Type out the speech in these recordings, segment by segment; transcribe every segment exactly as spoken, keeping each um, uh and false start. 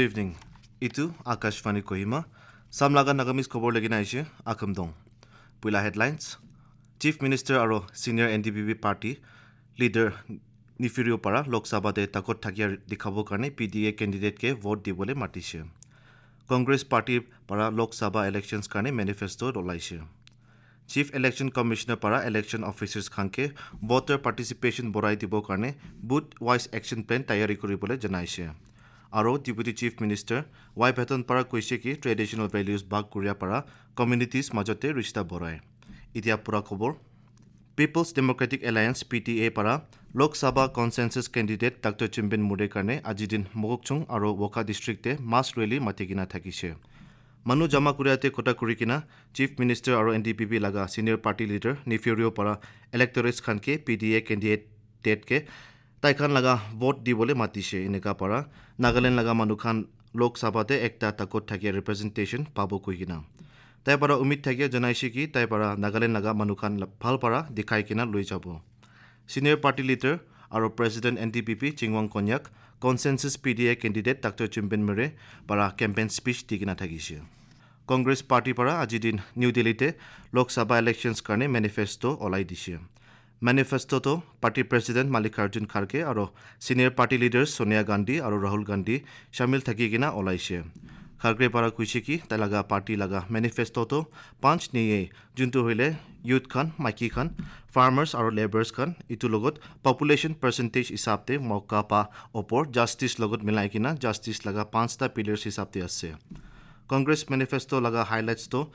evening. Itu Akashvani Kohima. Samlaga Nagamis Kobor Leginaishe, Akamdong. Pula headlines. Chief Minister Aro Senior N D P P Party Leader Nifirio Para Lok Sabha de Takot Thakia Dikhabo Karne P D A candidate ke vote dibole matishe. Congress Party Para Lok Sabha elections Karne manifesto dolaishe. Chief Election Commissioner Para Election Officers Khanke voter participation borai dibo karne booth wise action plan tayari koribole janaishe. Aro Deputy Chief Minister Y Beton Para koise ki traditional values bag kuria para communities majote rishta borai. Itia pura khobor. People's Democratic Alliance P T A Para Lok Sabha consensus candidate Doctor Chimben Mure karne ajidin Mogokchung aro Woka district te mass rally matigina thakishe. Manu jama kuriate kota kurikina Chief Minister aro N D P P laga senior party leader Nifirio Para electorates khanke P D A candidate ke taikhan laga vote dibole matishe ineka para Nagaland laga manu khan Lok Sabha te ekta takot thakia representation pabo kuigina. Tai para umid thakia janaishe ki tai para Nagaland laga manu khan phal para dikhai kina loi jabo. Senior party leader aro President N D P P Chingwang Konyak consensus P D A candidate Doctor Chimben Mure para campaign speech digina thakishe. Congress Party para ajidin New Delhi te Lok Sabha elections karne manifesto olai dishe. Manifesto to party president Mallikarjun Kharge aro senior party leaders Sonia Gandhi aro Rahul Gandhi shamil thaki gina olaishe. Kharge para kuise ki talaga party laga manifesto to panch niye juntu hoile youth khan maiki khan farmers aro laborers khan itu logot population percentage hisabte mauka pa opor justice logot milai kina justice laga panchta pillars hisabte ase. Congress manifesto laga highlights to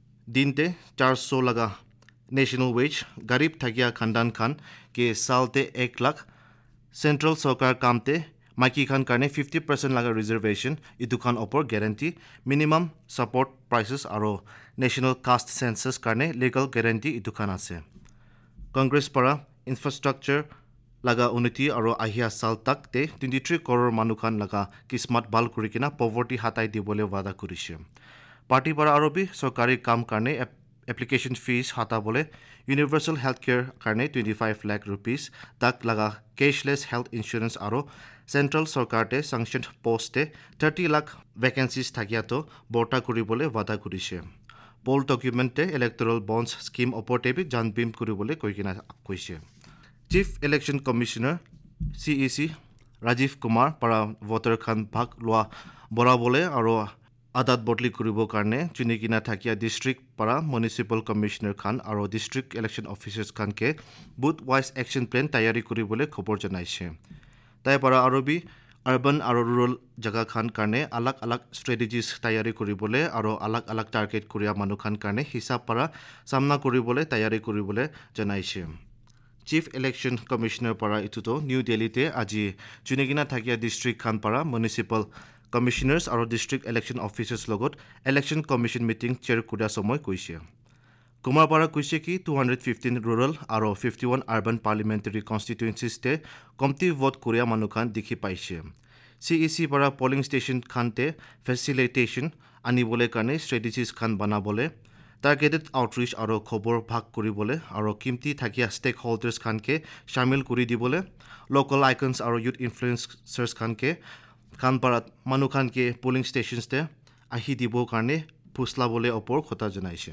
dinte four hundred laga national wage garib thakia khandan khan ke salte one lakh central sarkar kamte maiki khan karne fifty percent laga reservation itu khan opor guarantee minimum support prices aro national caste census karne legal guarantee itu khan ase. Congress para infrastructure laga unity aro ahia sal tak te twenty-three crore manu khan laga kismat bal kurikina poverty hatai dibole wada kurishe. Party para aro bi sarkari kam karne application fees hata bole universal healthcare karne twenty-five lakh rupees tak laga cashless health insurance aro central sarkar te sanctioned post te thirty lakh vacancies thakia to borta kuribole wada kurishe. Poll document te electoral bonds scheme oporte bi janbim kuribole koikina koise. Chief Election Commissioner C E C Rajiv Kumar para voter khan bhag loa borabole aro adat bodli kuribo karne chunikina thakia district para municipal commissioner khan aro district election officers khan ke booth wise action plan tayari kuribole khobor janaishe. Tai para aro bi urban aro rural jaga khan karne alag alag strategies tayari kuribole aro alag alag target kuria manu khan karne hisab para samna kuribole tayari kuribole janaishe. Chief Election Commissioner para ituto New Delhi te aji chunigina thakia district khan para municipal commissioners aro district election officers logot election commission meeting chair kuria somoy koise. Kumar para koise ki two hundred fifteen rural aro fifty-one urban parliamentary constituencies te komti vote kuria manu khan dikhi paise. C E C para polling station khan te facilitation anibole karne strategies khan banabole targeted outreach aro khobor bhag kuribole aro kimti thakia stakeholders khan ke shamil kuri dibole local icons aro youth influencers khan ke khan parat manu khan ke polling stations te ahi dibo karne pusla bole opor khota janaishe.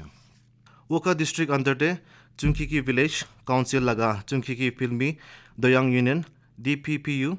Woka district under te Chungkiki village council laga Chungkiki filmi Doyang union D P P U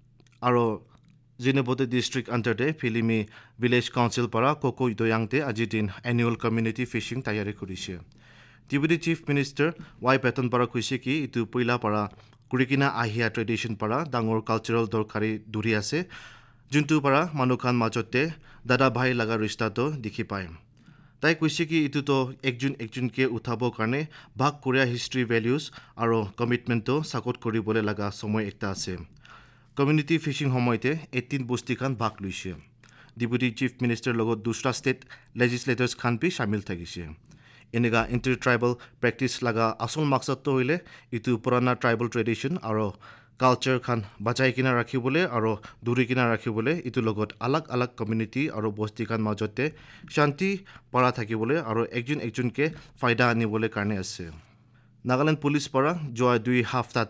aro Jinebote district under te filmi village council para Koko Doyang te ajidin annual community fishing tayari kurishe. Deputy Chief Minister Y Beton para kuise ki itu poila para kurikina ahia tradition para dangor cultural dorkari duri ase juntu para manukhan majote dada bhai laga rishta to dikhi pai. Tai kuise ki itu to ekjun ekjun ke uthabo karne bhag korea history values aro commitment to sakot koribole laga somoy ekta ase. Community fishing homoite eighteen bosti khan bhag luise. Deputy Chief Minister logot dusra state legislators khan bi shamil thakise. Enega intertribal practice laga asol maksad to hoile itu purana tribal tradition aro culture khan bachai kina rakhibole aro duri kina rakhibole itu logot alag alag community aro bosti khan majote shanti para thakibole aro ekjun ekjun ke faida anibole karne ase. Nagaland police para joa dui hafta te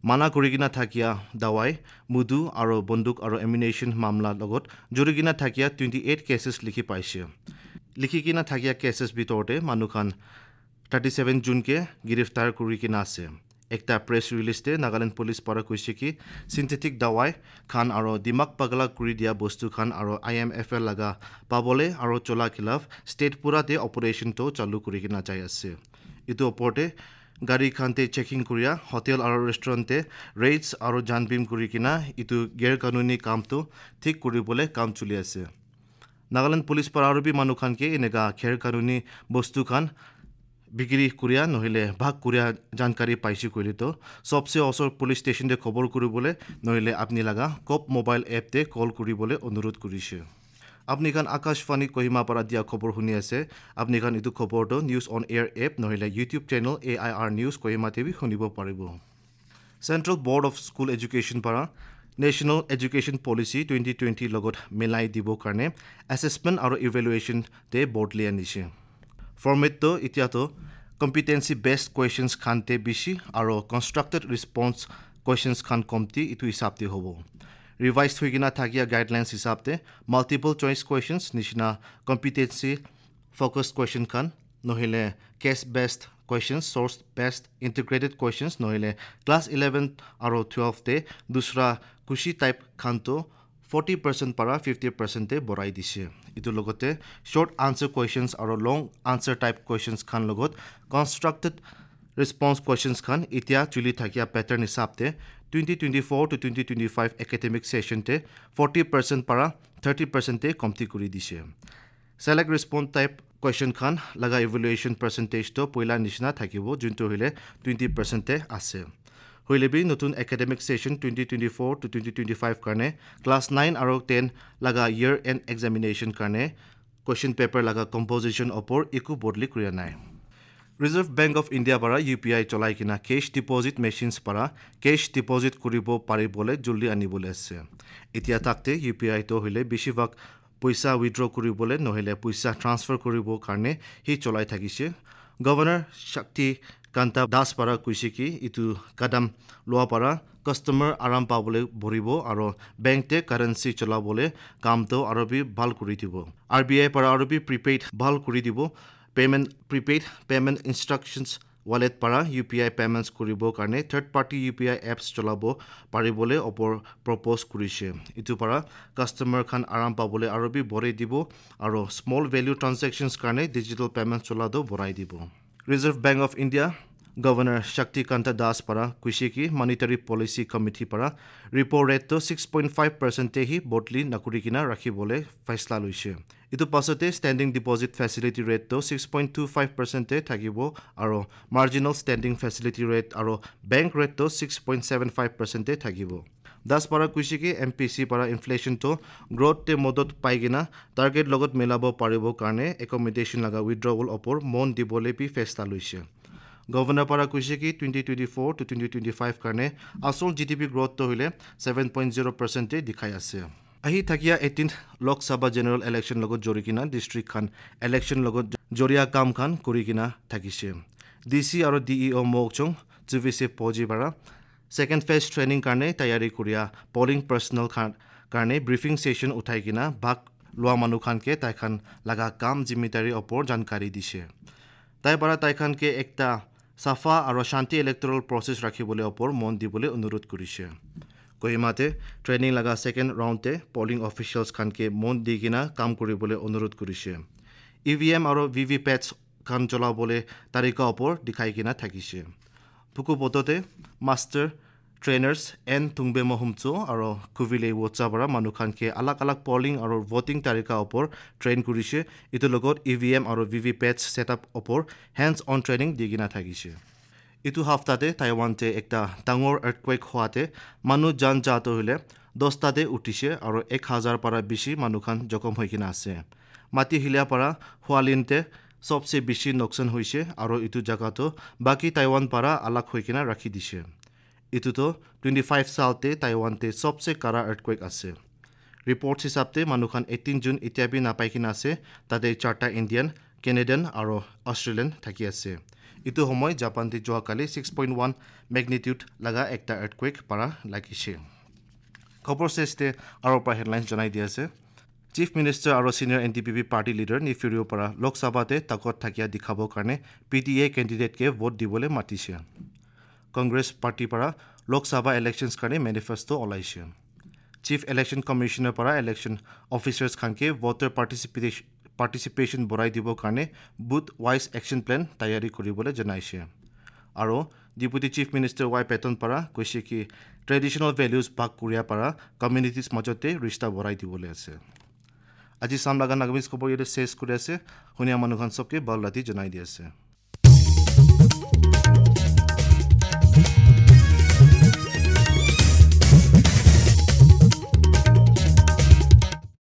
মানা কৰি কিনা থাকিয়া দাৱাই মুদু আৰু বন্দুক আৰু এমিনেশ্যন মামলা লগত জড়ি কিনা থাকিয়া টুৱেণ্টি এইট কেছেছ লিখি পাইছে লিখি কিনা থাকিয়া কেছেছ ভিতৰতে মানুহখান থাৰ্টি ছেভেন জুনকে গ্ৰেফতাৰ কৰি কিনা আছে একটা প্ৰেছ ৰিলিজতে নাগালেণ্ড পুলিচ পৰা কৈছে কি সিনথেটিক দাৱাই খান আৰু দিমাগ পাগলা কৰি দিয়া বস্তু খান আৰু আই এম এফ এল লগা পাবলে আৰু চলা খিলাফ ষ্টেট পুৰাতে অপাৰেশ্যনটো চালু কৰি কিনা যাই আছে ইটো ওপৰতে গাড়ী খানতে চেকিং কৰিয়া হোটেল আৰু ৰেষ্টুৰেণ্টে ৰেইডছ আৰু জানবিম কৰি কিনা ইটো গেৰ কানুনী কামটো ঠিক কৰিবলৈ কাম চলি আছে নাগালেণ্ড পুলিচ পৰা আৰু বি মানুহ খানকে এনেকা গেৰ কানুনী বস্তু খান বিক্ৰী কৰিয়া নহলে ভাগ কৰিয়া জানকাৰী পাইছে কৰিলে তো সবচে ওচৰ পুলিচ ষ্টেচনতে খবৰ কৰিবলৈ নহলে আপুনি লগা কপ মোবাইল এপতে কল কৰিবলৈ অনুৰোধ কৰিছে আপনি খান আকাশবাণী কহিমা পৰা দিয়া খবৰ শুনি আছে আপনি খান ইটো খবৰটো নিউজ অন এয়াৰ এপ নহলে YouTube channel A I R news Kohima TV শুনিব পাৰিব central board of school education পৰা national education policy twenty twenty লগত মিলাই দিবৰ কাৰণে এছেছমেণ্ট আৰু ইভেলুৱেশ্যনতে বদলি আনিছে ফৰ্মেটটো এতিয়াতো কম্পিটেন্সি বেছড কুৱেশ্যনছ খানতে বেছি আৰু কনষ্ট্ৰাক্টেড ৰিছপন্স কুৱেশ্যনছ খান কমতি ইটো হিচাপতে হ'ব ৰিভাইজ হৈ কিনা থাকিয়া গাইডলাইনছ হিচাপতে মাল্টিপল চইচ কুৱেশ্যনছ নিচিনা কম্পিটেন্সি ফ'কাছ কুৱেশ্যন খান নহ'লে case based questions source based integrated questions নহ'লে ক্লাছ ইলেভেন আৰু টুৱেলভতে দুসৰা কুচি টাইপ খানটো ফৰ্টি পাৰ্চেণ্ট পৰা ফিফটি পাৰ্চেণ্টে বঢ়াই দিছে ইটোৰ লগতে শ্বৰ্ট আনচাৰ কুৱেশ্যনছ আৰু লং আনচাৰ টাইপ কুৱেশ্যনছ খান লগত কনষ্ট্ৰাক্টেড ৰেছপন্স কুৱেশ্যনছ খান এতিয়া চলি থাকিয়া পেটাৰ্ণ হিচাপতে twenty twenty four to twenty twenty five academic ছেশ্যনতে ফৰ্টি পাৰ্চেণ্ট পৰা থাৰ্টি পাৰ্চেণ্টে কমতি কৰি দিছে ছেলেক্ট ৰেছপন্স টাইপ কুৱেশ্যন খান লগা ইভেলুৱেশ্যন পাৰ্চেণ্টেজটো পইলা নিচিনা থাকিব যোনটো হ'লে টুৱেণ্টি পাৰ্চেণ্টে আছে হ'লে বি নতুন academic session twenty twenty four to twenty twenty five কাৰণে ক্লাছ নাইন আৰু টেন লগা ইয়েৰ এণ্ড এক্সামিনেশ্যন কাৰণে কুৱেশ্যন পেপাৰ লগা কম্পজিশ্যন ওপৰ একো বদলি কৰা নাই ৰিজাৰ্ভ বেংক অফ ইণ্ডিয়া পৰা ইউ পি আই চলাই কিনা কেছ ডিপজিট মেচিনছ পৰা কেছ ডিপজিট কৰিব পাৰিবলৈ জলদি আনিবলৈ আছে এতিয়া তাকতে ইউ পি আইটো হ'লে বেছিভাগ পইচা উইথড্ৰ কৰিবলৈ নহ'লে পইচা ট্ৰান্সফাৰ কৰিবৰ কাৰণে সি চলাই থাকিছে গভৰ্ণৰ শক্তি কান্তা দাস পৰা কৈছে কি ইটো কাদাম লোৱা পৰা কাষ্টমাৰ আৰাম পাবলৈ ভৰিব আৰু বেংকতে কাৰেঞ্চি চলাবলৈ কামটো আৰু বি ভাল কৰি দিব আৰ বি আই পৰা আৰু বি প্ৰিপেইড ভাল কৰি দিব payment prepaid payment instructions wallet পৰা ইউ পি আই পেমেণ্টছ কৰিবৰ কাৰণে third party U P I apps চলাব পাৰিবলৈ ওপৰ প্ৰপ'জ কৰিছে ইটোৰ পৰা কাষ্টমাৰ খান আৰাম পাবলৈ আৰু বি বঢ়াই দিব আৰু স্মল ভেলিউ ট্ৰানজেকশ্যনছ কাৰণে ডিজিটেল পেমেণ্ট চলাটো বঢ়াই দিব reserve bank of India governor Shaktikanta Das পৰা কৈছে কি মনিটাৰী পলিচি কমিটি পৰা ৰিপো ৰেটটো ছিক্স পইণ্ট ফাইভ পাৰ্চেণ্টেহি বদলি নকৰি কিনা ৰাখিবলৈ ফেচলা লৈছে ইটো পাছতে ষ্টেণ্ডিং ডিপজিট ফেচিলিটি ৰেটটো ছিক্স পইণ্ট টু ফাইভ পাৰ্চেণ্টে থাকিব আৰু মাৰ্জিনেল ষ্টেণ্ডিং ফেচিলিটি ৰেট আৰু বেংক ৰেটটো ছিক্স পইণ্ট ছেভেন ফাইভ পাৰ্চেণ্টে থাকিব দাস পৰা কৈছে কি এম পি চি পৰা ইনফ্লেশ্যনটো গ্ৰ'থতে মদত পাই কিনা টাৰ্গেট লগত মিলাব পাৰিব কাৰণে একমডেশ্যন লগা উইথড্ৰৱল ওপৰ মন দিবলৈ বি ফেচলা লৈছে গভৰ্ণৰ পৰা কৈছে কি twenty twenty four to twenty twenty five কাৰণে আচল জি ডি পি গ্ৰ'থটো হ'লে ছেভেন পইণ্ট জিৰ' পাৰ্চেণ্টে দেখাই আছে আহি থাকিয়া এইটিন লোকসভা জেনেৰেল ইলেকশ্যন লগত জড়ি কিনা ডিষ্ট্ৰিক্ট খান ইলেকশ্যন লগত জড়িয়া কাম খান কৰি কিনা থাকিছে ডি চি আৰু ডি ই অ' মৌচং চুভিচে পজি পৰা ছেকেণ্ড ফেজ ট্ৰেইনিং কাৰণে তৈয়াৰী কৰিয়া পলিং পাৰ্চনেল খান কাৰণে ব্ৰিফিং ছেশ্যন উঠাই কিনা ভাগ লোৱা মানুহ খানকে তাইখান লগা কাম জিম্মেদাৰীৰ ওপৰত জানকাৰী দিছে তাই পৰা তাইখানকে একটা চাফা আৰু শান্তি ইলেক্ট্ৰল প্ৰচেছ ৰাখিবলৈ ওপৰ মন দিবলৈ অনুৰোধ কৰিছে কহিমাতে ট্ৰেইনিং লগা ছেকেণ্ড ৰাউণ্ডতে পলিং অফিচিয়েলছ খানকে মন দি কিনা কাম কৰিবলৈ অনুৰোধ কৰিছে ই ভি এম আৰু ভি ভি পেটছ খান চলাবলৈ তাৰিখৰ ওপৰত দেখাই কিনা থাকিছে ফুকুপটতে মাষ্টাৰ ট্ৰেইনাৰ্ছ এন থুংবে মহমচো আৰু কুভিলে ৱটছা পৰা মানুহ খানকে আলাগ আলাগ পলিং আৰু ভোটিং তাৰিখৰ ওপৰত ট্ৰেইন কৰিছে ইটোৰ লগত ই ভি এম আৰু ভি ভি পেটছ ছেটআপ ওপৰত হেণ্ডছ অন ট্ৰেইনিং দি কিনা থাকিছে ইটো সপ্তাহতে টাইৱানতে একটা ডাঙৰ আৰ্থকুৱেক হোৱাতে মানুহ যান যাত হ'লে দহটাতে উঠিছে আৰু এক হাজাৰ পৰা বেছি মানুহখান জখম হৈ কিনা আছে মাটি হিলীয়া পৰা হোৱালিনতে সবচে বেছি নোকচান হৈছে আৰু ইটো জেগাটো বাকী টাইৱান পৰা আলাগ হৈ কিনা ৰাখি দিছে ইটোতো টুৱেণ্টি ফাইভ চালতে টাইৱানতে সবচে কাৰা আৰ্থকুৱেক আছে ৰিপৰ্ট হিচাপতে মানুহখান এইটিন জুন এতিয়াবি নাপাই কিনা আছে তাতে চাৰিটা ইণ্ডিয়ান কেনেডিয়ান আৰু অষ্ট্ৰেলিয়ান থাকি আছে ইটো সময় জাপানতে যোৱাকালি ছিক্স পইণ্ট ওৱান মেগনিটিউড লগা একটা আৰ্থকুৱেক পাৰা লাগিছে খবৰ শেষতে আৰু পৰা হেডলাইন্স জনাই দি আছে চিফ মিনিষ্টাৰ আৰু senior N D P P party leader Neiphiu Rio পৰা লোকসভাতে তাকত থাকিয়া দেখাবৰ কাৰণে পি টি এ কেণ্ডিডেটকে ভোট দিবলৈ মাতিছে কংগ্ৰেছ পাৰ্টিৰ পৰা লোকসভা ইলেকশ্যনছ কাৰণে মেনিফেষ্টো ওলাইছে চিফ ইলেকশ্যন কমিশ্যনৰ পৰা ইলেকশ্যন অফিচাৰ্ছ খানকে ভোটাৰ পাৰ্টিচিপেশ্যন পাৰ্টিচিপেশ্যন বঢ়াই দিবৰ কাৰণে বুথ ৱাইজ একশ্যন প্লেন তৈয়াৰী কৰিবলৈ জনাইছে আৰু deputy chief minister Y Patton পৰা কৈছে কি ট্ৰেডিশ্যনেল ভেলিউজ ভাগ কৰিয়াৰ পৰা কমিউনিটিজ মাজতে ৰিষ্টা বঢ়াই দিবলৈ আছে আজি চাম লগা নাগমিজ খবৰ ইয়াতে শেষ কৰি আছে শুনিয়া মানুহখন চবকে ভাল ৰাতি জনাই দি আছে